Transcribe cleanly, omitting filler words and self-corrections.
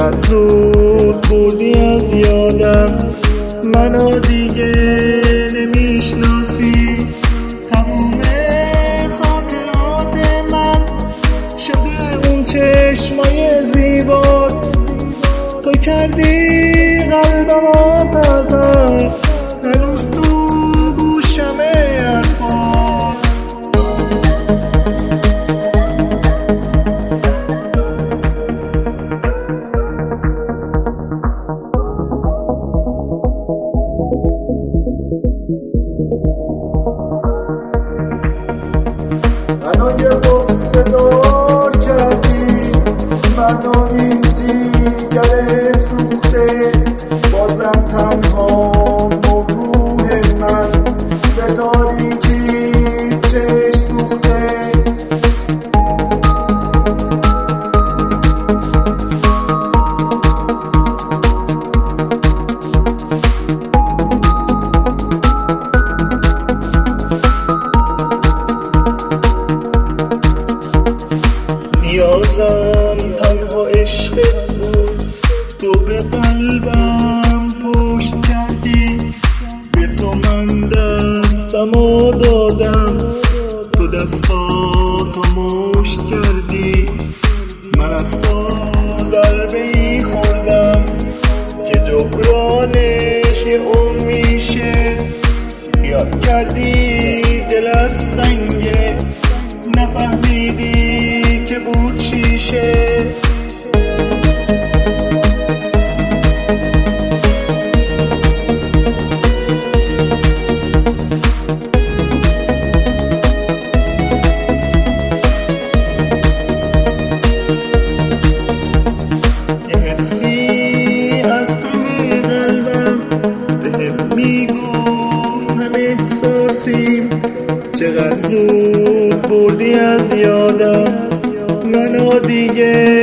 چقدر زود بردی از یادم، منو دیگه نمیشناسی. تموم خاطرات من شده اون چشمای زیبات، تو کردی قلبمو پرپر، هنوز تو گوشمه حرفات. منو یه غصه دار کردی، منو این جیگر سوخته، بازم تنها روح من به تاریکی چشم دوخته. نیازم تنها عشقت بود، تو به قلبم پشت کردی، به تو من دستمو دادم، تو دستاتو مشت کردی. من از تو ضربه‌ای خوردم که جبرانش یه عمر میشه، خیال کردی دل از سنگه، نفهمیدی که بود شیشه. یه حسی از ته قلبم بهم میگفت هم احساسیم، چقدر زود بردی از یادم، منو دیگه